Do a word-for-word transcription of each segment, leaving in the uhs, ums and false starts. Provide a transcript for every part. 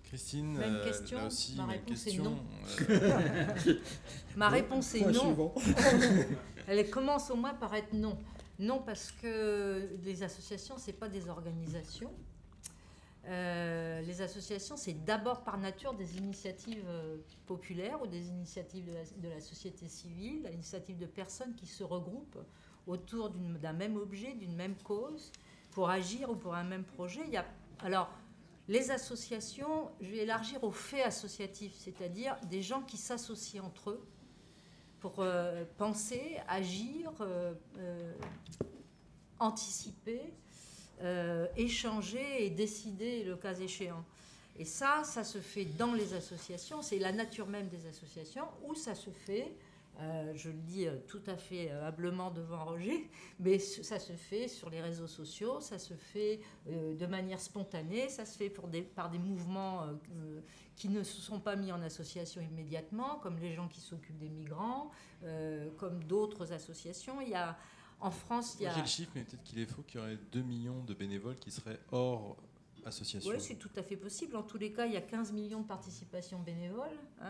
Christine, Même euh, question. là aussi, Ma même réponse question. est non. Euh, Ma réponse est Point non. suivant. Elle commence au moins par être non. Non, parce que les associations, ce n'est pas des organisations. Euh, les associations, c'est d'abord par nature des initiatives euh, populaires ou des initiatives de la, de la société civile, l'initiative de personnes qui se regroupent autour d'une- d'un même objet, d'une même cause, pour agir ou pour un même projet. Il y a, alors, les associations, je vais élargir aux faits associatifs, c'est-à-dire des gens qui s'associent entre eux pour euh, penser, agir, euh, euh, anticiper, euh, échanger et décider le cas échéant. Et ça, ça se fait dans les associations, c'est la nature même des associations, où ça se fait, euh, je le dis tout à fait humblement devant Roger, mais ça se fait sur les réseaux sociaux, ça se fait euh, de manière spontanée, ça se fait pour des, par des mouvements euh, qui ne se sont pas mis en association immédiatement, comme les gens qui s'occupent des migrants, euh, comme d'autres associations. Il y a, en France, il y a... J'ai le chiffre, mais peut-être qu'il est faux, qu'il y aurait deux millions de bénévoles qui seraient hors association. Oui, c'est tout à fait possible. En tous les cas, il y a quinze millions de participations bénévoles. Hein,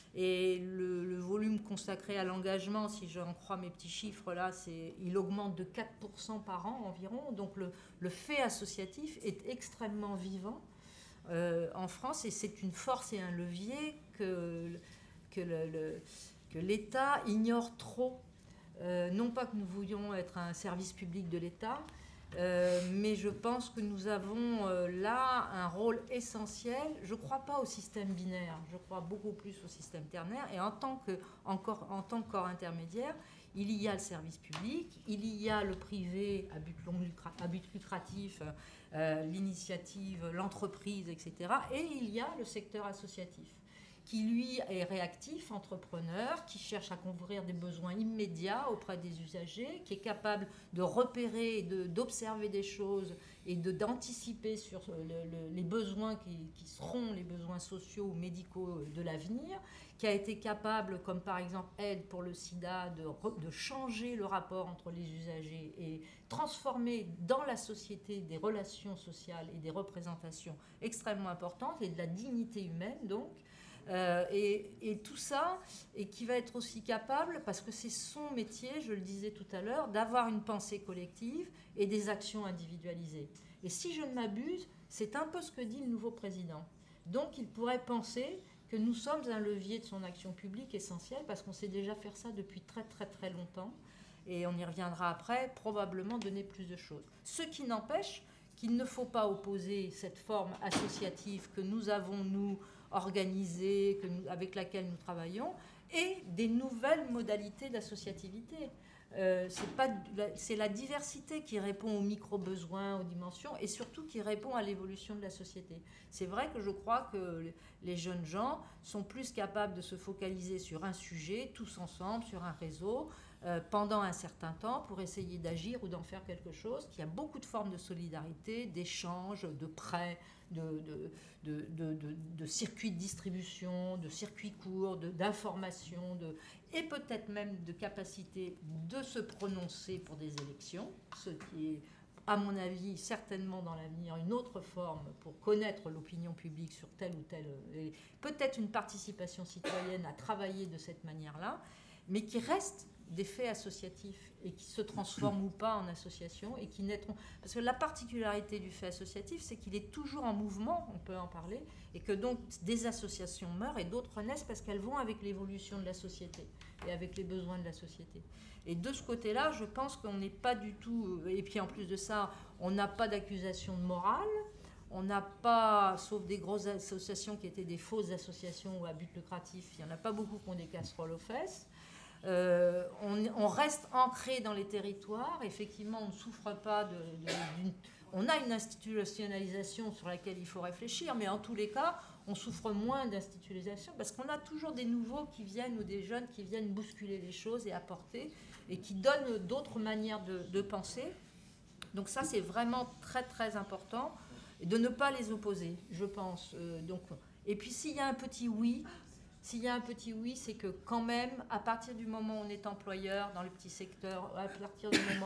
et le, le volume consacré à l'engagement, si j'en crois mes petits chiffres là, c'est, il augmente de quatre pour cent par an environ. Donc le, le fait associatif est extrêmement vivant euh, en France, et c'est une force et un levier que, que, le, le, que l'État ignore trop. Euh, non pas que nous voulions être un service public de l'État, euh, mais je pense que nous avons euh, là un rôle essentiel. Je ne crois pas au système binaire, je crois beaucoup plus au système ternaire. Et en tant que, encore, en tant que corps intermédiaire, il y a le service public, il y a le privé à but, long, à but lucratif, euh, l'initiative, l'entreprise, et cetera. Et il y a le secteur associatif, qui lui est réactif, entrepreneur, qui cherche à couvrir des besoins immédiats auprès des usagers, qui est capable de repérer, de, d'observer des choses et de, d'anticiper sur le, le, les besoins qui, qui seront les besoins sociaux ou médicaux de l'avenir, qui a été capable, comme par exemple Aide pour le sida, de, de changer le rapport entre les usagers et transformer dans la société des relations sociales et des représentations extrêmement importantes et de la dignité humaine donc. Euh, et, et tout ça, et qui va être aussi capable, parce que c'est son métier, je le disais tout à l'heure, d'avoir une pensée collective et des actions individualisées. Et si je ne m'abuse, c'est un peu ce que dit le nouveau président. Donc il pourrait penser que nous sommes un levier de son action publique essentiel, parce qu'on sait déjà faire ça depuis très très très longtemps, et on y reviendra après, probablement donner plus de choses. Ce qui n'empêche qu'il ne faut pas opposer cette forme associative que nous avons, nous, organisée, que nous, avec laquelle nous travaillons, et des nouvelles modalités d'associativité. Euh, c'est, pas, c'est la diversité qui répond aux micro-besoins, aux dimensions, et surtout qui répond à l'évolution de la société. C'est vrai que je crois que les jeunes gens sont plus capables de se focaliser sur un sujet, tous ensemble, sur un réseau, euh, pendant un certain temps, pour essayer d'agir ou d'en faire quelque chose, qu'il y a beaucoup de formes de solidarité, d'échange, de prêts, de, de, de, de, de, de circuits de distribution, de circuits courts, de, d'information, de, et peut-être même de capacité de se prononcer pour des élections, ce qui est, à mon avis, certainement dans l'avenir, une autre forme pour connaître l'opinion publique sur telle ou telle... Et peut-être une participation citoyenne à travailler de cette manière-là, mais qui reste des faits associatifs et qui se transforment ou pas en association et qui naîtront. Parce que la particularité du fait associatif, c'est qu'il est toujours en mouvement, on peut en parler, et que donc des associations meurent et d'autres naissent parce qu'elles vont avec l'évolution de la société et avec les besoins de la société. Et de ce côté-là, je pense qu'on n'est pas du tout... Et puis en plus de ça, on n'a pas d'accusation de morale, on n'a pas, sauf des grosses associations qui étaient des fausses associations ou à but lucratif, il n'y en a pas beaucoup qui ont des casseroles aux fesses. Euh, on, on reste ancré dans les territoires. Effectivement, on ne souffre pas de, de, d'une... On a une institutionnalisation sur laquelle il faut réfléchir, mais en tous les cas, on souffre moins d'institutionnalisation parce qu'on a toujours des nouveaux qui viennent ou des jeunes qui viennent bousculer les choses et apporter et qui donnent d'autres manières de, de penser. Donc ça, c'est vraiment très, très important. Et de ne pas les opposer, je pense. Euh, donc, et puis, s'il y a un petit oui... S'il y a un petit oui, c'est que quand même, à partir du moment où on est employeur dans le petit secteur, à partir du moment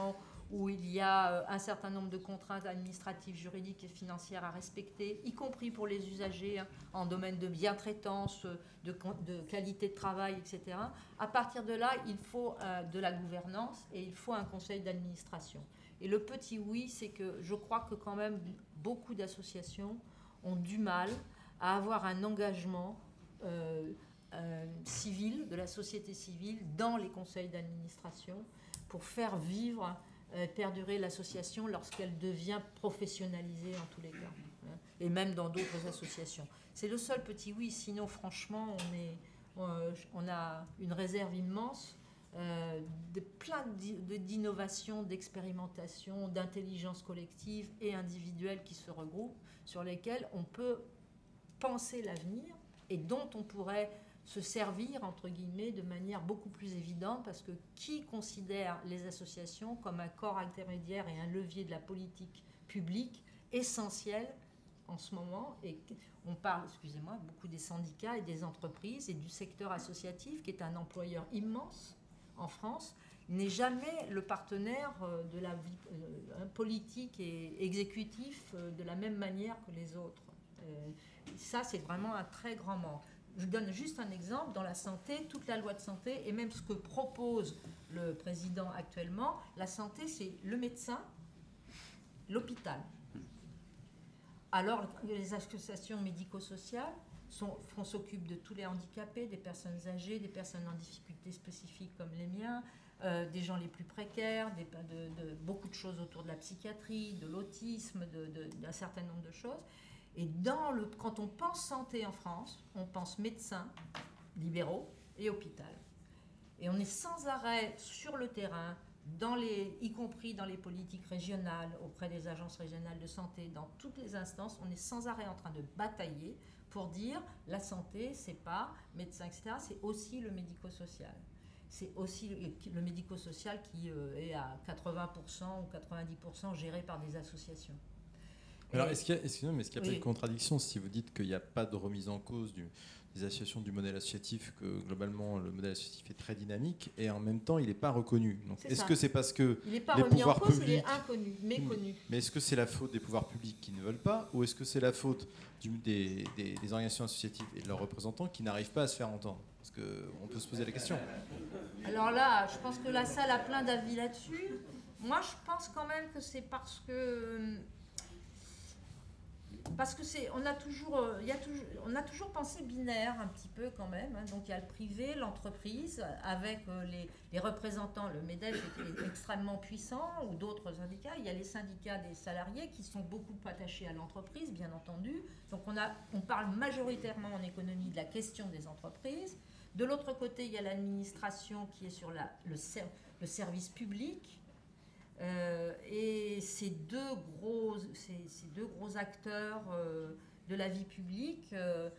où il y a un certain nombre de contraintes administratives, juridiques et financières à respecter, y compris pour les usagers, hein, en domaine de bientraitance, de, de qualité de travail, et cetera. À partir de là, il faut euh, de la gouvernance et il faut un conseil d'administration. Et le petit oui, c'est que je crois que quand même beaucoup d'associations ont du mal à avoir un engagement euh, euh, civil, de la société civile, dans les conseils d'administration pour faire vivre Euh, perdurer l'association lorsqu'elle devient professionnalisée en tous les cas, hein, et même dans d'autres associations. C'est le seul petit oui, sinon franchement on, est, on, on a une réserve immense, euh, de plein d'innovations, d'expérimentations, d'intelligence collective et individuelle qui se regroupent, sur lesquelles on peut penser l'avenir et dont on pourrait se servir, entre guillemets, de manière beaucoup plus évidente, parce que qui considère les associations comme un corps intermédiaire et un levier de la politique publique essentiel en ce moment, et on parle, excusez-moi, beaucoup des syndicats et des entreprises et du secteur associatif, qui est un employeur immense en France, n'est jamais le partenaire de la vie euh, politique et exécutif de la même manière que les autres. Euh, ça, c'est vraiment un très grand manque. Je donne juste un exemple, dans la santé, toute la loi de santé, et même ce que propose le président actuellement, la santé, c'est le médecin, l'hôpital. Alors, les associations médico-sociales s'occupent de tous les handicapés, des personnes âgées, des personnes en difficulté spécifiques comme les miens, euh, des gens les plus précaires, des, de, de, beaucoup de choses autour de la psychiatrie, de l'autisme, d'un certain nombre de choses. Et dans le, quand on pense santé en France, on pense médecins libéraux et hôpital. Et on est sans arrêt sur le terrain, dans les, y compris dans les politiques régionales, auprès des agences régionales de santé, dans toutes les instances, on est sans arrêt en train de batailler pour dire la santé, c'est pas médecin, et cetera, c'est aussi le médico-social. C'est aussi le, le médico-social qui euh, est à quatre-vingts pour cent ou quatre-vingt-dix pour cent géré par des associations. Alors, est-ce qu'il y a, excusez-moi, mais est-ce qu'il y a oui. pas de contradiction si vous dites qu'il n'y a pas de remise en cause du, des associations du modèle associatif, que globalement le modèle associatif est très dynamique et en même temps il n'est pas reconnu. Donc, est-ce que c'est parce que il n'est pas les remis pouvoirs en cause, publics, il est inconnu, méconnu. Mais est-ce que c'est la faute des pouvoirs publics qui ne veulent pas, ou est-ce que c'est la faute du, des, des, des organisations associatives et de leurs représentants qui n'arrivent pas à se faire entendre? Parce qu'on peut se poser la question. Alors là, je pense que la salle a plein d'avis là-dessus. Moi, je pense quand même que c'est parce que parce que c'est, on a toujours, il y a toujours, on a toujours pensé binaire un petit peu quand même. Hein. Donc il y a le privé, l'entreprise, avec les, les représentants. Le MEDEF est extrêmement puissant, ou d'autres syndicats. Il y a les syndicats des salariés qui sont beaucoup attachés à l'entreprise, bien entendu. Donc on a, on parle majoritairement en économie de la question des entreprises. De l'autre côté, il y a l'administration qui est sur la, le, ser, le service public. Euh, et ces deux gros, ces, ces deux gros acteurs euh, de la vie publique, euh,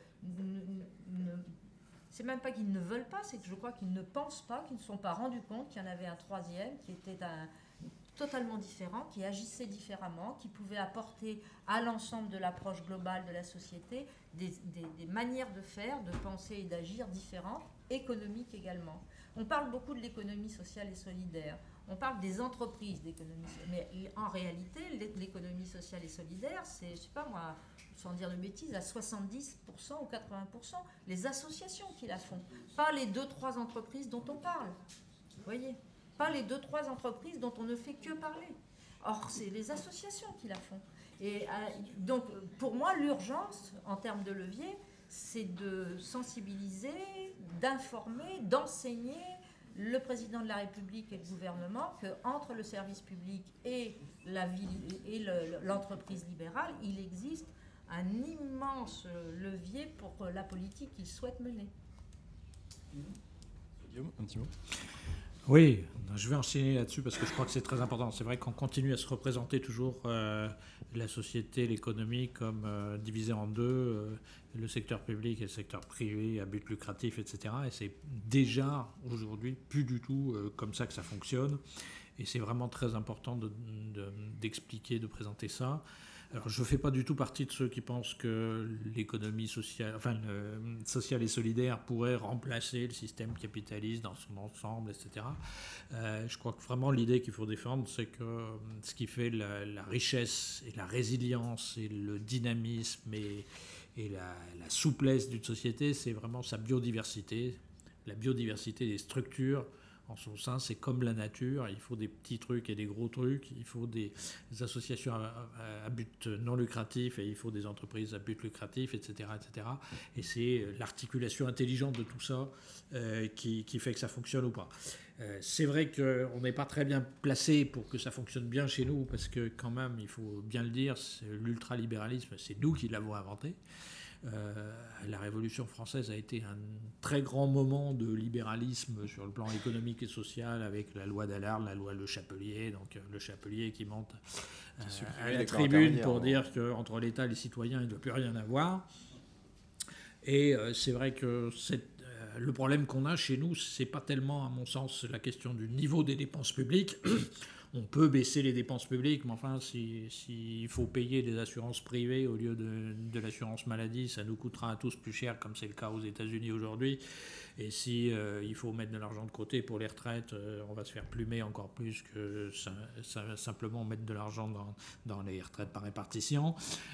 c'est même pas qu'ils ne veulent pas, c'est que je crois qu'ils ne pensent pas, qu'ils ne se sont pas rendus compte qu'il y en avait un troisième qui était un, totalement différent, qui agissait différemment, qui pouvait apporter à l'ensemble de l'approche globale de la société des, des, des manières de faire, de penser et d'agir différentes, économiques également. On parle beaucoup de l'économie sociale et solidaire. On parle des entreprises d'économie sociale. Mais en réalité, l'économie sociale et solidaire, c'est, je sais pas moi, sans dire de bêtises, à soixante-dix pour cent ou quatre-vingts pour cent les associations qui la font. Pas les deux, trois entreprises dont on parle. Vous voyez ? Pas les deux, trois entreprises dont on ne fait que parler. Or, c'est les associations qui la font. Et euh, donc, pour moi, l'urgence, en termes de levier, c'est de sensibiliser, d'informer, d'enseigner le président de la République et le gouvernement qu'entre le service public et la ville et le, l'entreprise libérale, il existe un immense levier pour la politique qu'il souhaite mener. Guillaume, un petit mot. Oui, je vais enchaîner là-dessus parce que je crois que c'est très important. C'est vrai qu'on continue à se représenter toujours euh, la société, l'économie comme euh, divisée en deux, euh, le secteur public et le secteur privé à but lucratif, et cetera. Et c'est déjà aujourd'hui plus du tout euh, comme ça que ça fonctionne. Et c'est vraiment très important de, de, d'expliquer, de présenter ça. Alors, je ne fais pas du tout partie de ceux qui pensent que l'économie sociale, enfin, euh, sociale et solidaire pourrait remplacer le système capitaliste dans son ensemble, et cetera. Euh, je crois que vraiment l'idée qu'il faut défendre, c'est que euh, ce qui fait la, la richesse et la résilience et le dynamisme et, et la, la souplesse d'une société, c'est vraiment sa biodiversité, la biodiversité des structures. En son sein, c'est comme la nature, il faut des petits trucs et des gros trucs, il faut des associations à, à, à but non lucratif et il faut des entreprises à but lucratif, et cetera, et cetera. Et c'est l'articulation intelligente de tout ça euh, qui, qui fait que ça fonctionne ou pas. Euh, c'est vrai qu'on n'est pas très bien placé pour que ça fonctionne bien chez nous, parce que quand même, il faut bien le dire, l'ultralibéralisme, c'est nous qui l'avons inventé. Euh, la Révolution française a été un très grand moment de libéralisme sur le plan économique et social, avec la loi d'Allard, la loi Le Chapelier, donc euh, Le Chapelier qui monte euh, à la tribune pour dire qu'entre l'État et les citoyens, il ne doit plus rien avoir. Et euh, c'est vrai que c'est, euh, le problème qu'on a chez nous, c'est pas tellement, à mon sens, la question du niveau des dépenses publiques. On peut baisser les dépenses publiques, mais enfin, s'il si, si faut payer des assurances privées au lieu de, de l'assurance maladie, ça nous coûtera à tous plus cher, comme c'est le cas aux États-Unis aujourd'hui. Et si euh, il faut mettre de l'argent de côté pour les retraites, euh, on va se faire plumer encore plus que ça, ça, simplement mettre de l'argent dans, dans les retraites par répartition.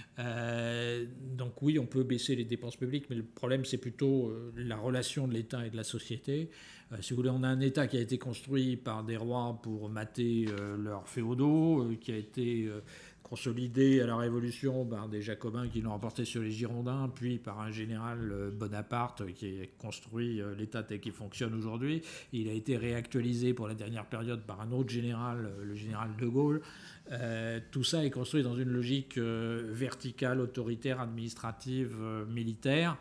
Euh, donc oui, on peut baisser les dépenses publiques, mais le problème, c'est plutôt euh, la relation de l'État et de la société. Euh, si vous voulez, on a un État qui a été construit par des rois pour mater euh, leurs féodaux, euh, qui a été euh, consolidé à la Révolution par des Jacobins qui l'ont emporté sur les Girondins, puis par un général euh, Bonaparte qui a construit euh, l'État tel qu'il fonctionne aujourd'hui. Il a été réactualisé pour la dernière période par un autre général, euh, le général de Gaulle. Euh, tout ça est construit dans une logique euh, verticale, autoritaire, administrative, euh, militaire.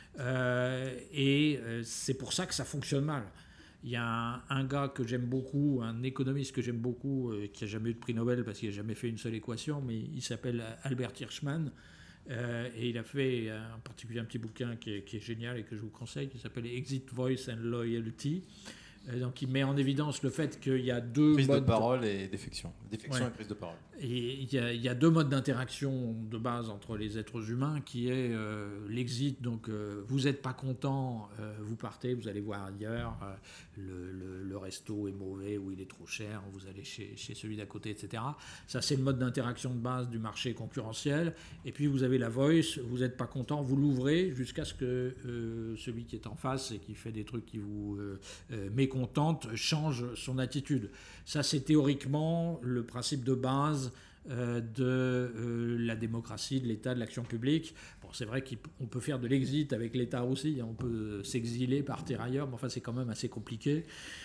Euh, et euh, c'est pour ça que ça fonctionne mal. Il y a un, un gars que j'aime beaucoup, un économiste que j'aime beaucoup, euh, qui n'a jamais eu de prix Nobel parce qu'il n'a jamais fait une seule équation, mais il s'appelle Albert Hirschman. Euh, et il a fait euh, en particulier un petit bouquin qui est, qui est génial et que je vous conseille, qui s'appelle Exit, Voice and Loyalty. Euh, donc il met en évidence le fait qu'il y a deux prise modes de parole et défection. Défection ouais. et prise de parole. Et il y, a, il y a deux modes d'interaction de base entre les êtres humains, qui est euh, l'exit, donc euh, vous n'êtes pas content, euh, vous partez, vous allez voir ailleurs, euh, le, le, le resto est mauvais ou il est trop cher, vous allez chez, chez celui d'à côté, et cetera. Ça, c'est le mode d'interaction de base du marché concurrentiel. Et puis vous avez la voice, vous n'êtes pas content, vous l'ouvrez jusqu'à ce que euh, celui qui est en face et qui fait des trucs qui vous euh, euh, mécontentent change son attitude. Ça, c'est théoriquement le principe de base euh, de euh, la démocratie, de l'État, de l'action publique. Bon, c'est vrai qu'on peut faire de l'exit avec l'État aussi, on peut s'exiler, partir ailleurs, mais enfin, c'est quand même assez compliqué.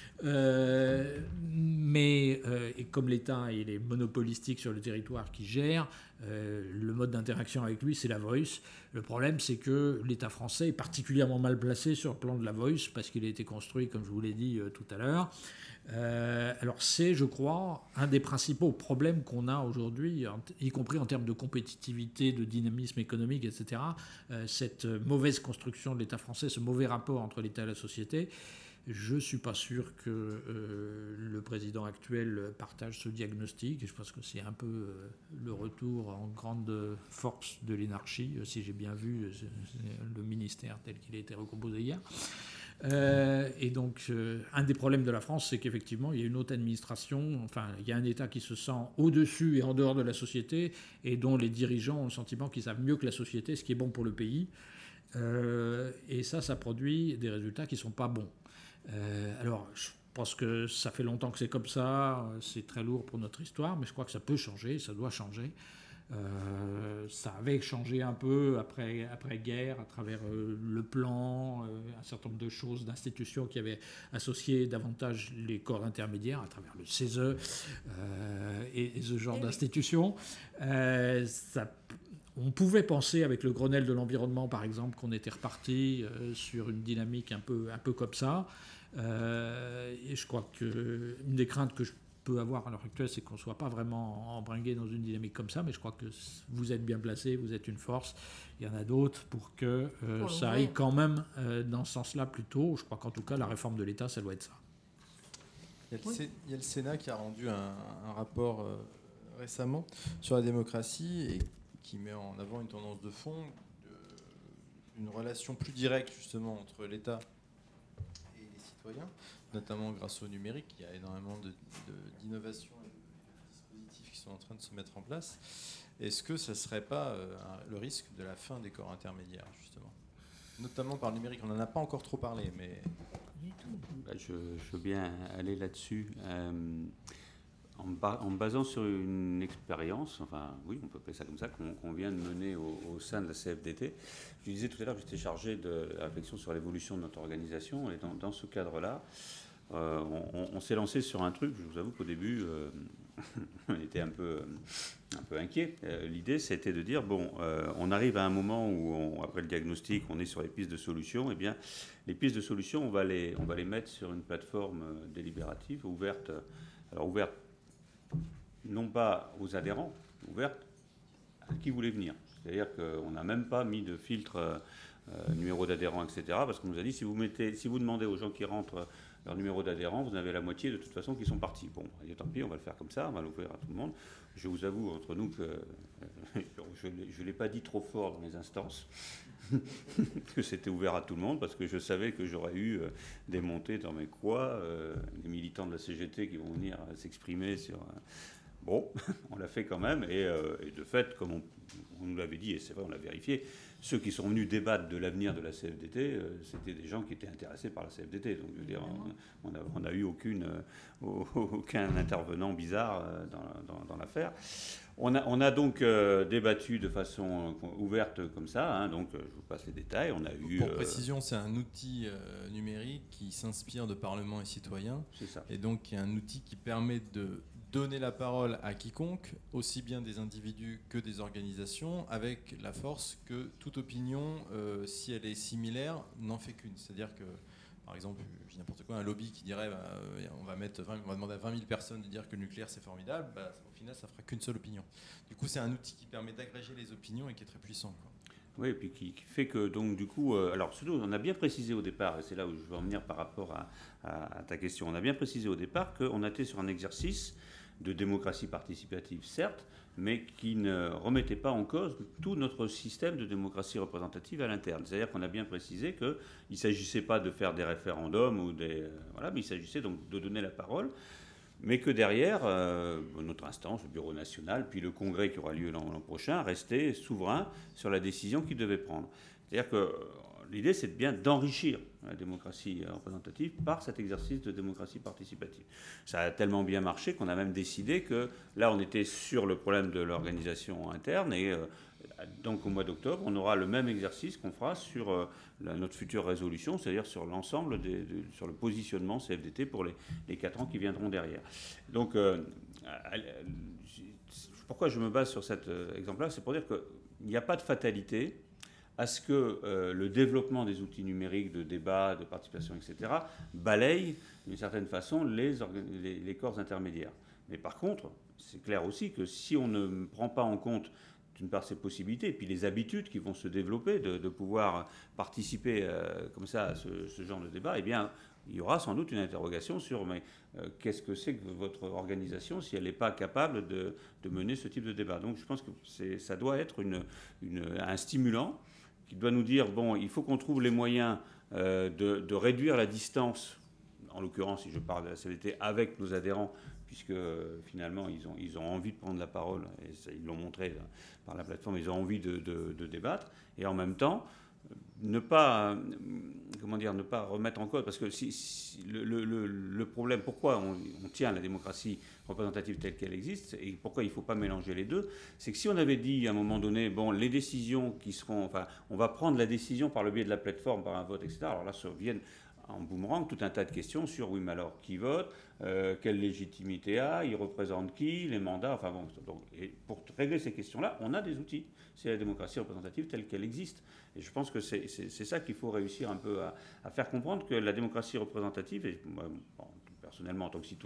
Euh, mais euh, et comme l'État il est monopolistique sur le territoire qu'il gère, euh, le mode d'interaction avec lui, c'est la voice. Le problème, c'est que l'État français est particulièrement mal placé sur le plan de la voice, parce qu'il a été construit, comme je vous l'ai dit euh, tout à l'heure. Euh, alors c'est, je crois, un des principaux problèmes qu'on a aujourd'hui, y compris en termes de compétitivité, de dynamisme économique, et cetera. Euh, cette mauvaise construction de l'État français, ce mauvais rapport entre l'État et la société. Je ne suis pas sûr que euh, le président actuel partage ce diagnostic. Et je pense que c'est un peu euh, le retour en grande force de l'énarchie, si j'ai bien vu le ministère tel qu'il a été recomposé hier. Euh, et donc, euh, un des problèmes de la France, c'est qu'effectivement, il y a une haute administration, enfin, il y a un État qui se sent au-dessus et en dehors de la société, et dont les dirigeants ont le sentiment qu'ils savent mieux que la société ce qui est bon pour le pays. Euh, et ça, ça produit des résultats qui ne sont pas bons. Euh, alors, je pense que ça fait longtemps que c'est comme ça, c'est très lourd pour notre histoire, mais je crois que ça peut changer, ça doit changer. Euh, ça avait changé un peu après, après guerre, à travers euh, le plan, euh, un certain nombre de choses, d'institutions qui avaient associé davantage les corps intermédiaires, à travers le C E S E euh, et, et ce genre et d'institutions. Euh, ça, on pouvait penser, avec le Grenelle de l'environnement par exemple, qu'on était reparti euh, sur une dynamique un peu, un peu comme ça. Euh, et je crois qu'une des craintes que je peut avoir à l'heure actuelle, c'est qu'on ne soit pas vraiment embringué dans une dynamique comme ça, mais je crois que vous êtes bien placé, vous êtes une force. Il y en a d'autres pour que euh, pour ça aille quand même euh, dans ce sens-là plus tôt. Je crois qu'en tout cas, la réforme de l'État, ça doit être ça. Il y a le, oui. C... Il y a le Sénat qui a rendu un, un rapport euh, récemment sur la démocratie et qui met en avant une tendance de fond, euh, une relation plus directe justement entre l'État et les citoyens, notamment grâce au numérique. Il y a énormément de, de, d'innovations et de dispositifs qui sont en train de se mettre en place. Est-ce que ça ne serait pas euh, le risque de la fin des corps intermédiaires, justement, notamment par le numérique? On n'en a pas encore trop parlé, mais... Du tout. Bah, je, je veux bien aller là-dessus. Euh, en, ba- en basant sur une expérience, enfin, oui, on peut appeler ça comme ça, qu'on, qu'on vient de mener au, au sein de la C F D T. Je disais tout à l'heure que j'étais chargé de la réflexion sur l'évolution de notre organisation, et dans, dans ce cadre-là, euh, on, on s'est lancé sur un truc. Je vous avoue qu'au début... Euh, on était un peu, un peu inquiet. Euh, l'idée, c'était de dire, bon, euh, on arrive à un moment où, on, après le diagnostic, on est sur les pistes de solutions. Eh bien, les pistes de solutions, on va les, on va les mettre sur une plateforme délibérative ouverte. Alors, ouverte non pas aux adhérents, ouverte à qui voulait venir. C'est-à-dire qu'on n'a même pas mis de filtre euh, numéro d'adhérent, et cetera. Parce qu'on nous a dit, si vous, mettez, si vous demandez aux gens qui rentrent leur numéro d'adhérent, vous en avez la moitié de toute façon qui sont partis. Bon, et tant pis, on va le faire comme ça, on va l'ouvrir à tout le monde. Je vous avoue, entre nous, que euh, je ne l'ai pas dit trop fort dans les instances, que c'était ouvert à tout le monde, parce que je savais que j'aurais eu euh, des montées dans mes quoi, euh, des militants de la C G T qui vont venir euh, s'exprimer sur... Euh, bon, on l'a fait quand même, et, euh, et de fait, comme on, on nous l'avait dit, et c'est vrai, on l'a vérifié, ceux qui sont venus débattre de l'avenir de la C F D T, euh, c'était des gens qui étaient intéressés par la C F D T. Donc, je veux dire, on n'a on a eu aucune, euh, aucun intervenant bizarre euh, dans, dans, dans l'affaire. On a, on a donc euh, débattu de façon euh, ouverte comme ça, hein, donc euh, je vous passe les détails. On a eu, Pour euh, précision, c'est un outil euh, numérique qui s'inspire de Parlement et citoyens. C'est ça. Et donc, il y a un outil qui permet de donner la parole à quiconque, aussi bien des individus que des organisations, avec la force que toute opinion, euh, si elle est similaire, n'en fait qu'une. C'est-à-dire que, par exemple, je dis n'importe quoi, un lobby qui dirait bah, euh, on, va mettre vingt, on va demander à vingt mille personnes de dire que le nucléaire c'est formidable, bah, au final ça fera qu'une seule opinion. Du coup, c'est un outil qui permet d'agréger les opinions et qui est très puissant, quoi. Oui, et puis qui, qui fait que, donc, du coup, euh, alors, surtout, on a bien précisé au départ, et c'est là où je veux en venir par rapport à, à, à ta question, on a bien précisé au départ qu'on était sur un exercice de démocratie participative, certes, mais qui ne remettait pas en cause tout notre système de démocratie représentative à l'interne. C'est-à-dire qu'on a bien précisé qu'il ne s'agissait pas de faire des référendums, ou des, euh, voilà, mais il s'agissait donc de donner la parole, mais que derrière, euh, notre instance, le Bureau national, puis le congrès qui aura lieu l'an, l'an prochain, restait souverain sur la décision qu'il devait prendre. C'est-à-dire que l'idée, c'est bien d'enrichir la démocratie représentative par cet exercice de démocratie participative. Ça a tellement bien marché qu'on a même décidé que là, on était sur le problème de l'organisation interne, et euh, donc au mois d'octobre, on aura le même exercice qu'on fera sur euh, la, notre future résolution, c'est-à-dire sur l'ensemble, des, de, sur le positionnement C F D T pour les, les quatre ans qui viendront derrière. Donc, euh, pourquoi je me base sur cet exemple-là? C'est pour dire qu'il n'y a pas de fatalité à ce que euh, le développement des outils numériques de débat, de participation, et cetera, balaye d'une certaine façon les, les, les corps intermédiaires. Mais par contre, c'est clair aussi que si on ne prend pas en compte d'une part ces possibilités, et puis les habitudes qui vont se développer de, de pouvoir participer euh, comme ça à ce, ce genre de débat, eh bien, il y aura sans doute une interrogation sur mais, euh, qu'est-ce que c'est que votre organisation si elle n'est pas capable de, de mener ce type de débat. Donc je pense que c'est, ça doit être une, une, un stimulant qui doit nous dire, bon, il faut qu'on trouve les moyens euh, de, de réduire la distance, en l'occurrence, si je parle de la C V T, avec nos adhérents, puisque euh, finalement, ils ont, ils ont envie de prendre la parole, et ça, ils l'ont montré là, par la plateforme, ils ont envie de, de, de débattre, et en même temps, ne pas, comment dire, ne pas remettre en cause, parce que si, si, le, le, le problème, pourquoi on, on tient la démocratie représentative telle qu'elle existe, et pourquoi il ne faut pas mélanger les deux, c'est que si on avait dit à un moment donné, bon, les décisions qui seront, enfin, on va prendre la décision par le biais de la plateforme, par un vote, et cetera, alors là, ça viennent en boomerang tout un tas de questions sur, oui, mais alors, qui vote, euh, quelle légitimité a, il représente qui, les mandats, enfin bon, donc, et pour régler ces questions-là, on a des outils, c'est la démocratie représentative telle qu'elle existe. Et je pense que c'est, c'est, c'est ça qu'il faut réussir un peu à, à faire comprendre, que la démocratie représentative, et moi, bon, personnellement en tant que citoyen,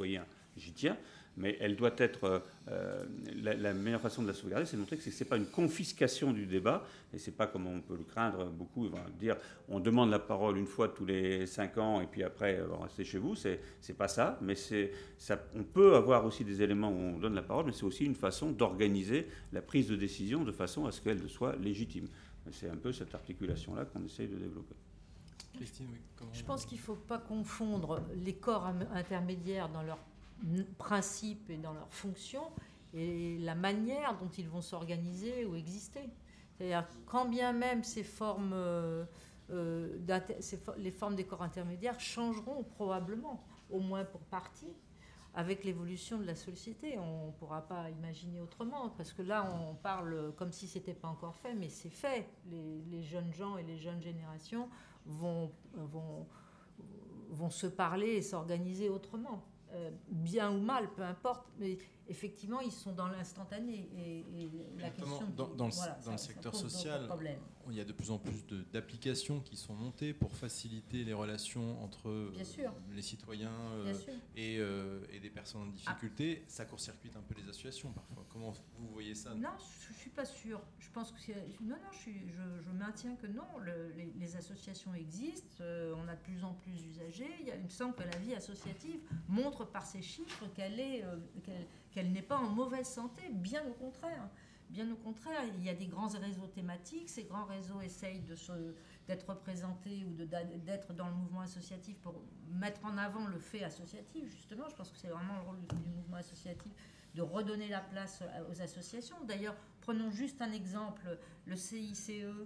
j'y tiens, mais elle doit être... Euh, la, la meilleure façon de la sauvegarder, c'est de montrer que ce n'est pas une confiscation du débat, et ce n'est pas comme on peut le craindre, beaucoup ils vont dire on demande la parole une fois tous les cinq ans, et puis après, on restez chez vous, c'est, c'est pas ça, mais c'est, ça, on peut avoir aussi des éléments où on donne la parole, mais c'est aussi une façon d'organiser la prise de décision de façon à ce qu'elle soit légitime. C'est un peu cette articulation-là qu'on essaye de développer. Christine, oui, comment... Je pense qu'il ne faut pas confondre les corps intermédiaires dans leurs principes et dans leurs fonctions et la manière dont ils vont s'organiser ou exister. C'est-à-dire, quand bien même ces formes, euh, euh, ces, les formes des corps intermédiaires changeront probablement, au moins pour partie, avec l'évolution de la société. On ne pourra pas imaginer autrement, parce que là, on parle comme si ce n'était pas encore fait, mais c'est fait. Les, les jeunes gens et les jeunes générations vont, vont, vont se parler et s'organiser autrement. Euh, bien ou mal, peu importe, mais effectivement, ils sont dans l'instantané. Et, et la question dans, dans, le, voilà, dans ça, le secteur ça social, il y a de plus en plus de, d'applications qui sont montées pour faciliter les relations entre bien sûr. les citoyens euh, et, euh, et des personnes en difficulté. Ah. Ça court-circuite un peu les associations parfois. Comment vous voyez ça? Non, je ne suis pas sûre. Je pense que c'est... Non, non, je, suis, je, je maintiens que non. Le, les, les associations existent. Euh, on a de plus en plus d'usagers. Il, y a, il me semble que la vie associative montre par ces chiffres qu'elle, est, euh, qu'elle, qu'elle n'est pas en mauvaise santé. Bien au contraire. Bien au contraire, il y a des grands réseaux thématiques. Ces grands réseaux essayent de se, d'être représentés ou de, d'être dans le mouvement associatif pour mettre en avant le fait associatif, justement. Je pense que c'est vraiment le rôle du, du mouvement associatif, de redonner la place aux associations. D'ailleurs, prenons juste un exemple, le C I C E,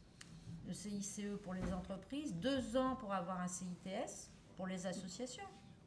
le C I C E pour les entreprises, deux ans pour avoir un C I T S pour les associations.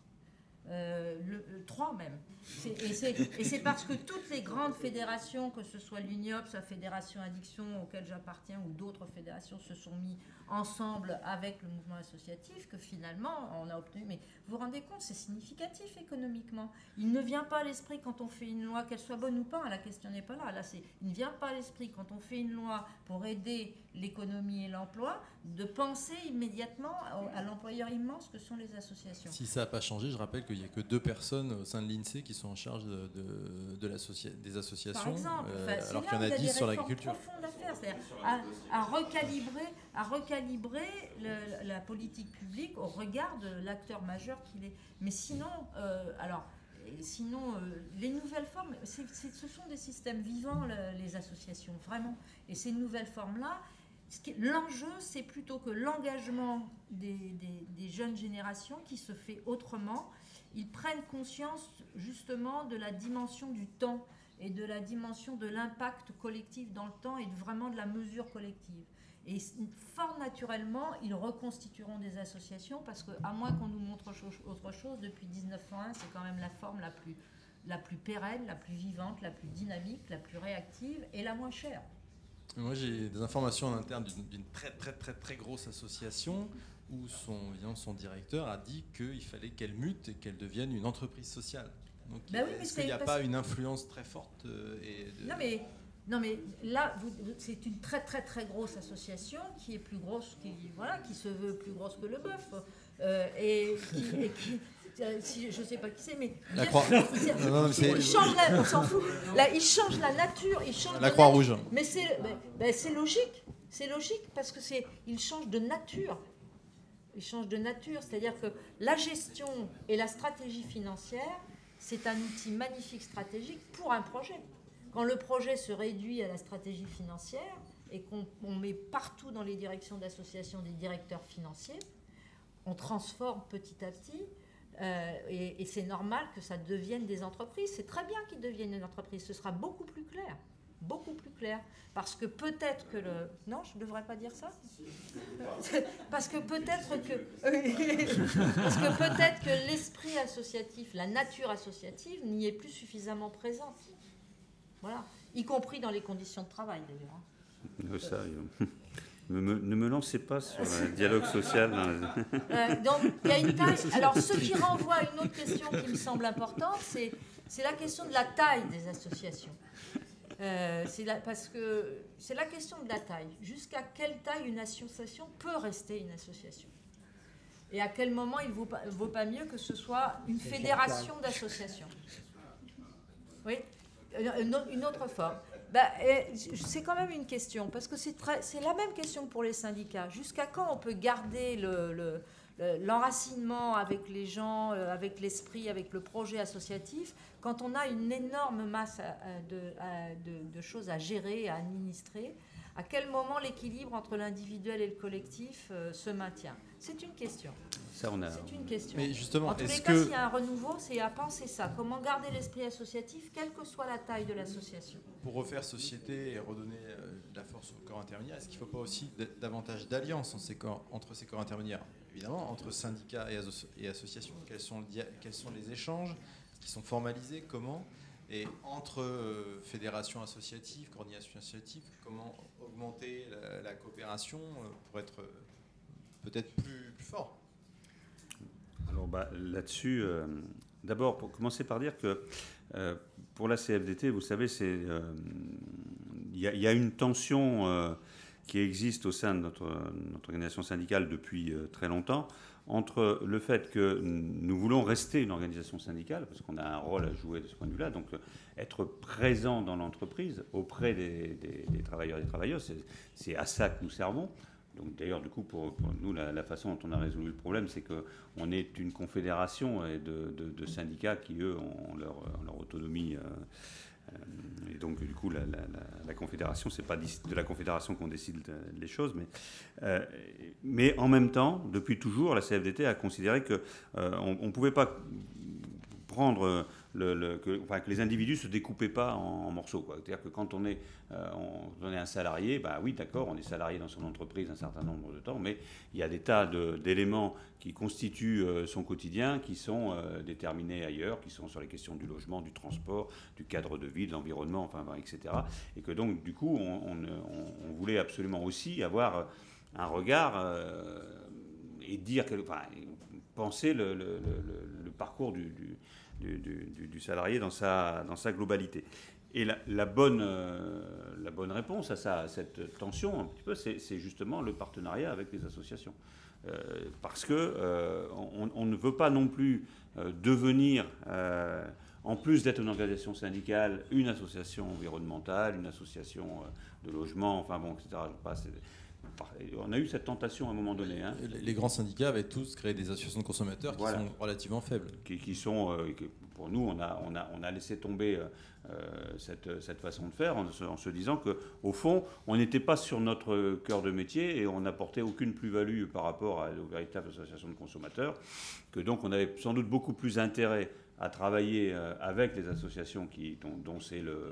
Euh, le, le trois même. C'est, et, c'est, et c'est parce que toutes les grandes fédérations, que ce soit l'UNIOPS, la Fédération Addiction auquel j'appartiens, ou d'autres fédérations se sont mis ensemble avec le mouvement associatif, que finalement on a obtenu. Mais vous vous rendez compte, c'est significatif économiquement. Il ne vient pas à l'esprit quand on fait une loi, qu'elle soit bonne ou pas, la question n'est pas là. Là c'est, il ne vient pas à l'esprit quand on fait une loi pour aider l'économie et l'emploi, de penser immédiatement à l'employeur immense que sont les associations. Si ça n'a pas changé, je rappelle qu'il n'y a que deux personnes au sein de l'INSEE qui sont en charge de, de, de l'associa- des associations, par exemple, euh, enfin, alors qu'il y en a dix sur l'agriculture. Profondes à faire, c'est-à-dire à, à recalibrer, à recalibrer le, la politique publique au regard de l'acteur majeur qu'il est. Mais sinon, euh, alors, sinon, euh, les nouvelles formes, c'est, c'est, ce sont des systèmes vivants, le, les associations, vraiment. Et ces nouvelles formes-là, l'enjeu, c'est plutôt que l'engagement des, des, des jeunes générations qui se fait autrement. Ils prennent conscience justement de la dimension du temps et de la dimension de l'impact collectif dans le temps et vraiment de la mesure collective. Et fort naturellement, ils reconstitueront des associations parce qu'à moins qu'on nous montre autre chose, depuis dix-neuf cent un, c'est quand même la forme la plus, la plus pérenne, la plus vivante, la plus dynamique, la plus réactive et la moins chère. Moi, j'ai des informations en interne d'une, d'une très, très, très, très grosse association où son, son directeur a dit qu'il fallait qu'elle mute et qu'elle devienne une entreprise sociale. Donc, bah oui, est-ce qu'il n'y a pas une influence très forte et de... Non, mais, non, mais là, vous, c'est une très, très, très grosse association qui est plus grosse, qui, voilà, qui se veut plus grosse que le bœuf. Euh, et, qui, et qui... Si, je ne sais pas qui c'est, mais la croix. Non, non, c'est... il change la, on s'en fout. Là, il change la nature, il change la croix rouge. Mais c'est, ben, ben, c'est logique, c'est logique parce que c'est, il change de nature. Il change de nature, c'est-à-dire que la gestion et la stratégie financière, c'est un outil magnifique stratégique pour un projet. Quand le projet se réduit à la stratégie financière et qu'on on met partout dans les directions d'associations des directeurs financiers, on transforme petit à petit. Euh, et, et c'est normal que ça devienne des entreprises. C'est très bien qu'ils deviennent une entreprise. Ce sera beaucoup plus clair. Beaucoup plus clair. Parce que peut-être que le... Non, je ne devrais pas dire ça. Parce que peut-être que... Parce que peut-être que l'esprit associatif, la nature associative n'y est plus suffisamment présente. Voilà. Y compris dans les conditions de travail, d'ailleurs. Euh, ça, euh... Ne me, ne me lancez pas sur un dialogue social. Euh, donc, il y a une taille. Alors, ce qui renvoie à une autre question qui me semble importante, c'est, c'est la question de la taille des associations. Euh, c'est la, parce que c'est la question de la taille. Jusqu'à quelle taille une association peut rester une association ? Et à quel moment il ne vaut pas, vaut pas mieux que ce soit une fédération d'associations? Oui, une autre forme. Ben, c'est quand même une question, parce que c'est la même question pour les syndicats. Jusqu'à quand on peut garder le, le, l'enracinement avec les gens, avec l'esprit, avec le projet associatif, quand on a une énorme masse de, de, de choses à gérer, à administrer? À quel moment l'équilibre entre l'individuel et le collectif euh, se maintient? C'est une question. Ça, on a... C'est une question. Mais justement, en tous les cas, que... s'il y a un renouveau, c'est à penser ça. Comment garder l'esprit associatif, quelle que soit la taille de l'association? Pour refaire société et redonner euh, de la force aux corps intermédiaires, est-ce qu'il ne faut pas aussi davantage d'alliances entre ces corps intermédiaires? Évidemment, entre syndicats et, asso et associations, quels sont, quels sont les échanges qui sont formalisés? Comment? Et entre euh, fédérations associatives, coordinations associatives, comment augmenter la, la coopération euh, pour être euh, peut-être plus, plus fort? Alors bah, là-dessus, euh, d'abord, pour commencer par dire que euh, pour la C F D T, vous savez, il euh, y, y a une tension euh, qui existe au sein de notre, notre organisation syndicale depuis euh, très longtemps, entre le fait que nous voulons rester une organisation syndicale, parce qu'on a un rôle à jouer de ce point de vue-là, donc être présent dans l'entreprise auprès des, des, des travailleurs et des travailleuses, c'est à ça que nous servons. Donc d'ailleurs, du coup, pour, pour nous, la, la façon dont on a résolu le problème, c'est qu'on est une confédération de, de, de syndicats qui, eux, ont leur, leur autonomie. Euh, Et donc, du coup, la, la, la confédération, c'est pas de la confédération qu'on décide les choses, mais, euh, mais en même temps, depuis toujours, la C F D T a considéré qu'on euh, ne pouvait pas prendre le, le, que, enfin, que les individus ne se découpaient pas en, en morceaux. C'est-à-dire que quand on est, euh, on, on est un salarié, bah oui, d'accord, on est salarié dans son entreprise un certain nombre de temps, mais il y a des tas d'éléments qui constituent euh, son quotidien, qui sont euh, déterminés ailleurs, qui sont sur les questions du logement, du transport, du cadre de vie, de l'environnement, enfin, et cetera. Et que donc, du coup, on, on, on voulait absolument aussi avoir un regard euh, et dire, enfin, penser le, le, le, le parcours du, du Du, du, du salarié dans sa, dans sa globalité. Et la, la, bonne, euh, la bonne réponse à, ça, à cette tension, un petit peu, c'est justement le partenariat avec les associations. Euh, parce qu'on euh, on ne veut pas non plus euh, devenir, euh, en plus d'être une organisation syndicale, une association environnementale, une association euh, de logement, enfin bon, et cetera. Je passe, on a eu cette tentation à un moment donné. Hein. Les grands syndicats avaient tous créé des associations de consommateurs qui voilà. sont relativement faibles. Qui, qui sont, euh, qui, pour nous, on a, on a, on a laissé tomber euh, cette, cette façon de faire en se, en se disant qu'au fond, on n'était pas sur notre cœur de métier et on n'apportait aucune plus-value par rapport à, aux véritables associations de consommateurs, que donc on avait sans doute beaucoup plus intérêt à travailler euh, avec les associations qui, dont, dont c'est le...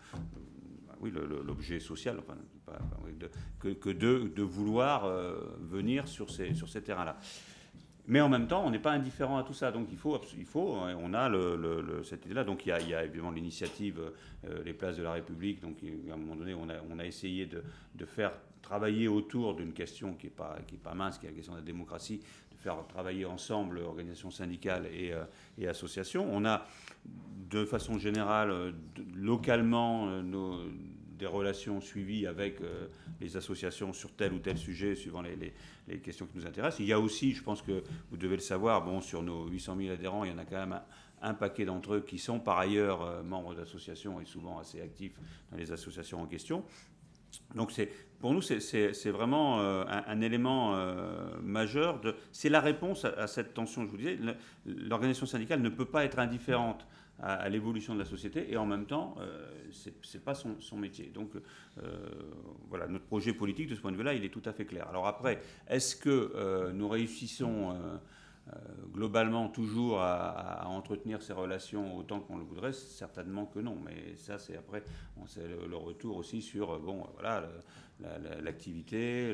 oui, l'objet social, enfin, pas, oui, de, que, que de, de vouloir euh, venir sur ces, sur ces terrains-là. Mais en même temps, on n'est pas indifférent à tout ça. Donc il faut, il faut on a le, le, le, cette idée-là. Donc il y a, il y a évidemment l'initiative euh, Les Places de la République. Donc à un moment donné, on a, on a essayé de, de faire travailler autour d'une question qui n'est pas, qui est pas mince, qui est la question de la démocratie, de faire travailler ensemble organisations syndicales et, euh, et associations. On a, de façon générale, de, localement, euh, nos, des relations suivies avec euh, les associations sur tel ou tel sujet, suivant les, les, les questions qui nous intéressent. Il y a aussi, je pense que vous devez le savoir, bon, sur nos huit cent mille adhérents, il y en a quand même un, un paquet d'entre eux qui sont par ailleurs euh, membres d'associations et souvent assez actifs dans les associations en question. Donc c'est, pour nous, c'est vraiment euh, un, un élément euh, majeur. C'est la réponse à, à cette tension, je vous disais. L'organisation syndicale ne peut pas être indifférente à, à l'évolution de la société et en même temps, euh, ce n'est pas son, son métier. Donc euh, voilà, notre projet politique de ce point de vue-là, il est tout à fait clair. Alors après, est-ce que euh, nous réussissons euh, euh, globalement toujours à, à entretenir ces relations autant qu'on le voudrait? Certainement que non. Mais ça, c'est après, bon, c'est le, le retour aussi sur bon, voilà, l'activité,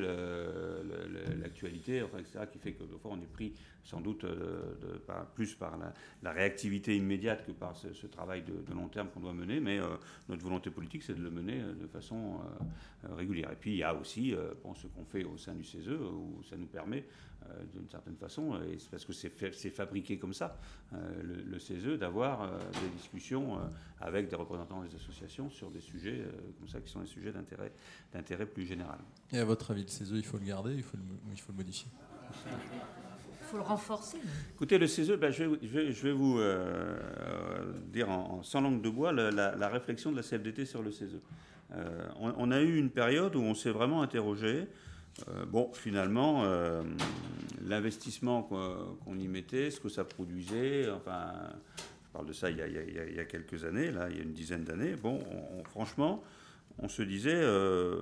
l'actualité, enfin, et cetera, qui fait que des fois on est pris sans doute de, de, par, plus par la, la réactivité immédiate que par ce, ce travail de, de long terme qu'on doit mener, mais euh, notre volonté politique, c'est de le mener de façon euh, régulière. Et puis il y a aussi euh, bon, ce qu'on fait au sein du C E S E, où ça nous permet euh, d'une certaine façon, et c'est parce que c'est fabriqué comme ça, euh, le, le C E S E, d'avoir euh, des discussions euh, avec des représentants des associations sur des sujets euh, comme ça, qui sont des sujets d'intérêt d'intérêt plus général. Et à votre avis, le C E S E, il faut le garder, il faut le, il faut le modifier? Il faut le renforcer. Écoutez, le C E S E, ben, je, vais, je, vais, je vais vous euh, dire en, en, sans langue de bois la, la, la réflexion de la C F D T sur le C E S E. Euh, on, on a eu une période où on s'est vraiment interrogé. Euh, bon, finalement, euh, l'investissement qu'on, qu'on y mettait, ce que ça produisait, enfin, je parle de ça il y a, il y a, il y a quelques années, là, il y a une dizaine d'années. Bon, on, on, franchement, on se disait, euh,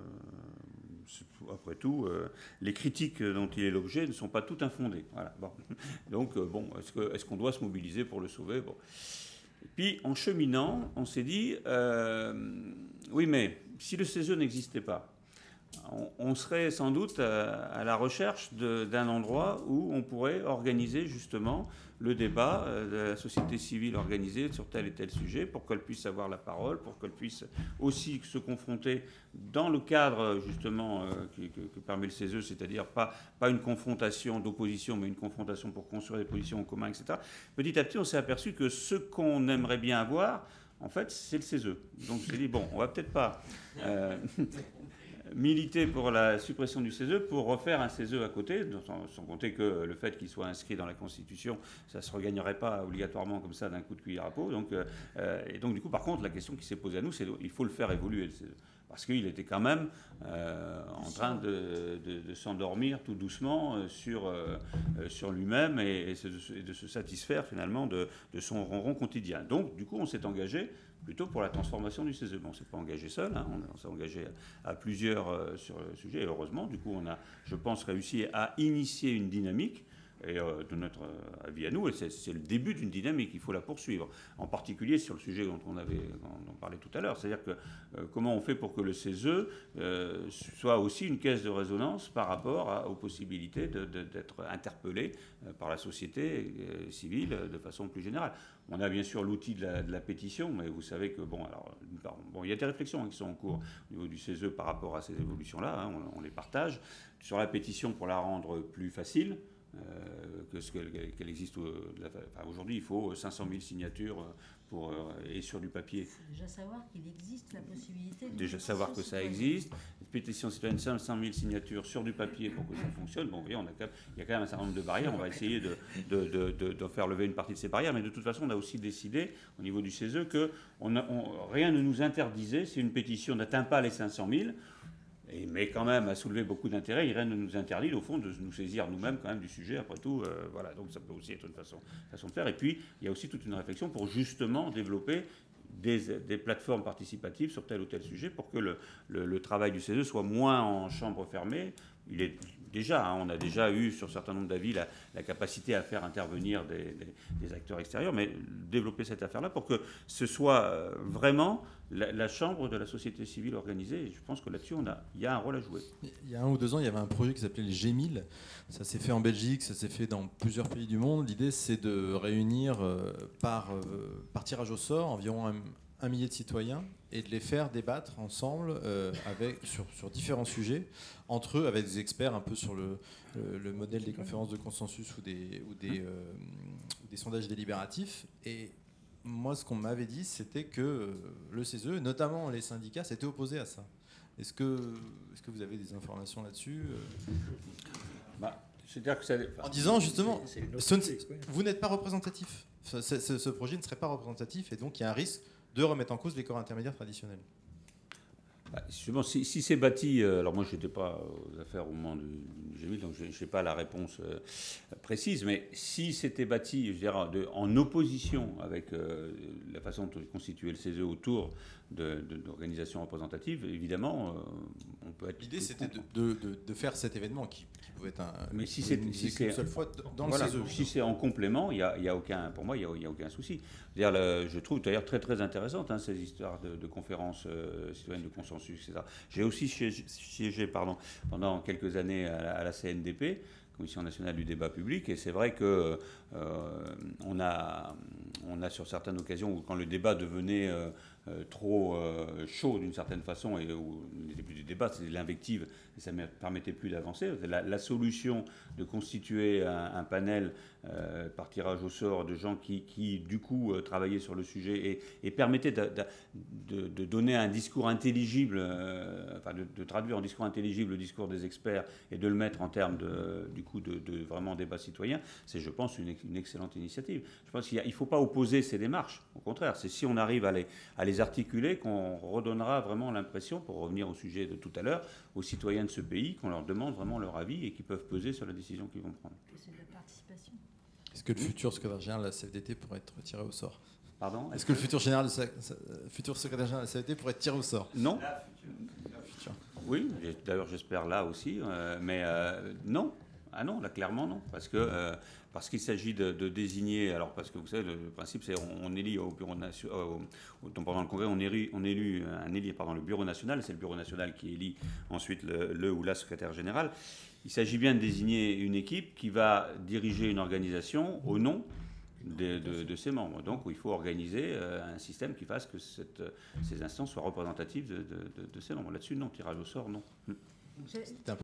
après tout, euh, les critiques dont il est l'objet ne sont pas toutes infondées. Voilà, bon. Donc, euh, bon, est-ce, que, est-ce qu'on doit se mobiliser pour le sauver? Bon. Et puis, en cheminant, on s'est dit, euh, oui, mais si le C E S E n'existait pas, on, on serait sans doute à, à la recherche de, d'un endroit où on pourrait organiser justement le débat de la société civile organisée sur tel et tel sujet pour qu'elle puisse avoir la parole, pour qu'elle puisse aussi se confronter dans le cadre justement euh, que, que, que permet le C E S E, c'est-à-dire pas, pas une confrontation d'opposition, mais une confrontation pour construire des positions en commun, et cetera. Petit à petit, on s'est aperçu que ce qu'on aimerait bien avoir, en fait, c'est le C E S E. Donc, je me suis dit, bon, on va peut-être pas... Euh, militer pour la suppression du C E S E pour refaire un C E S E à côté, sans, sans compter que le fait qu'il soit inscrit dans la Constitution, ça ne se regagnerait pas obligatoirement comme ça d'un coup de cuillère à peau. Donc, euh, et donc du coup, par contre, la question qui s'est posée à nous, c'est qu'il faut le faire évoluer, le C E S E. Parce qu'il était quand même euh, en train de, de, de s'endormir tout doucement sur, euh, sur lui-même et, et, et de se satisfaire finalement de, de son ronron quotidien. Donc du coup, on s'est engagé plutôt pour la transformation du C E S E. Bon, on ne s'est pas engagé seul, hein, on, on s'est engagé à, à plusieurs euh, sur le sujet, et heureusement, du coup, on a, je pense, réussi à initier une dynamique, et euh, de notre avis à nous, et c'est, c'est le début d'une dynamique, il faut la poursuivre, en particulier sur le sujet dont on, avait, dont on parlait tout à l'heure, c'est-à-dire que euh, comment on fait pour que le C E S E euh, soit aussi une caisse de résonance par rapport à, aux possibilités de, de, d'être interpellé euh, par la société euh, civile de façon plus générale. On a bien sûr l'outil de la, de la pétition, mais vous savez que, bon, alors, bon, il y a des réflexions hein, qui sont en cours au niveau du C E S E par rapport à ces évolutions-là, hein, on, on les partage. Sur la pétition, pour la rendre plus facile, euh, que ce qu'elle, qu'elle existe enfin, aujourd'hui, il faut cinq cent mille signatures pour, euh, et sur du papier. Il faut déjà savoir qu'il existe la possibilité de... Déjà savoir que ça existe. Une pétition citoyenne, cinq cent mille signatures sur du papier pour que ça fonctionne. Bon, vous voyez, on a quand même, il y a quand même un certain nombre de barrières. On va essayer de, de, de, de, de faire lever une partie de ces barrières. Mais de toute façon, on a aussi décidé, au niveau du C E S E, que on a, on, rien ne nous interdisait, si une pétition n'atteint pas les cinq cent mille, et, mais quand même a soulevé beaucoup d'intérêt, rien ne nous interdit, au fond, de nous saisir nous-mêmes quand même du sujet, après tout. Euh, voilà, donc ça peut aussi être une façon, façon de faire. Et puis, il y a aussi toute une réflexion pour justement développer Des, des plateformes participatives sur tel ou tel sujet pour que le, le, le travail du C E S E soit moins en chambre fermée. Il est déjà, hein, on a déjà eu sur un certain nombre d'avis la, la capacité à faire intervenir des, des, des acteurs extérieurs, mais développer cette affaire-là pour que ce soit vraiment la, la chambre de la société civile organisée. Et je pense que là-dessus, on a, il y a un rôle à jouer. Il y a un ou deux ans, il y avait un projet qui s'appelait les G mille. Ça s'est fait en Belgique, ça s'est fait dans plusieurs pays du monde. L'idée, c'est de réunir euh, par, euh, par tirage au sort environ un, un millier de citoyens et de les faire débattre ensemble euh, avec, sur, sur différents sujets, entre eux, avec des experts un peu sur le, le, le modèle des conférences de consensus ou des, ou des, euh, ou des sondages délibératifs. Et moi, ce qu'on m'avait dit, c'était que le C E S E, notamment les syndicats, s'étaient opposés à ça. Est-ce que, est-ce que vous avez des informations là-dessus? bah, c'est-à-dire que ça... En disant justement, c'est, c'est ce, vous n'êtes pas représentatif. Ce, ce, ce projet ne serait pas représentatif et donc il y a un risque de remettre en cause les corps intermédiaires traditionnels. Bah, justement, si, si c'est bâti, euh, alors moi je n'étais pas aux affaires au moment du, du G mille, donc je n'ai pas la réponse euh, précise, mais si c'était bâti, je veux dire, de, en opposition avec euh, la façon de constituer le C E S E autour de, de, d'organisations représentatives, évidemment, euh, on peut être... L'idée c'était de, de, de, de faire cet événement qui, qui pouvait être un, mais si c'est, si c'est une seule fois dans voilà, le C E S E. Si c'est en complément, il y a, il y a aucun, pour moi, il n'y a, a aucun souci. C'est-à-dire, le, je trouve d'ailleurs très très intéressante hein, ces histoires de, de conférences euh, citoyennes de consensus, et cetera. J'ai aussi siégé, siégé pardon, pendant quelques années à la, à la C N D P, Commission nationale du débat public, et c'est vrai que euh, on a, on a sur certaines occasions où quand le débat devenait euh, euh, trop euh, chaud d'une certaine façon, et où il n'était plus du débat, c'était de l'invective, et ça ne permettait plus d'avancer. La, la solution de constituer un, un panel euh, par tirage au sort de gens qui, qui du coup, euh, travaillaient sur le sujet et, et permettaient de, de, de donner un discours intelligible, euh, enfin de, de traduire en discours intelligible le discours des experts et de le mettre en termes de, du coup de, de vraiment débat citoyen, c'est, je pense, une, une excellente initiative. Je pense qu'il ne faut pas opposer ces démarches. Au contraire, c'est si on arrive à les, à les articuler qu'on redonnera vraiment l'impression, pour revenir au sujet de tout à l'heure, aux citoyens de ce pays, qu'on leur demande vraiment leur avis et qu'ils peuvent peser sur la décision qu'ils vont prendre. C'est de la participation. Est-ce que le futur secrétaire général de la C F D T pourrait être tiré au sort? Pardon? Est-ce que le futur, général de sa, sa, futur secrétaire général de la C F D T pourrait être tiré au sort? Non. La future. La future. Oui, d'ailleurs j'espère là aussi, euh, mais euh, non. Ah non, là clairement non, parce que euh, parce qu'il s'agit de, de désigner, alors parce que vous savez, le, le principe c'est on, on élit au bureau national, pendant le congrès on élit, on élit un élit pardon le bureau national, c'est le bureau national qui élit ensuite le, le ou la secrétaire générale. Il s'agit bien de désigner une équipe qui va diriger une organisation au nom de, de, de ses membres. Donc il faut organiser euh, un système qui fasse que cette, ces instances soient représentatives de, de, de, de ses membres. Là-dessus non, tirage au sort non. J'ai-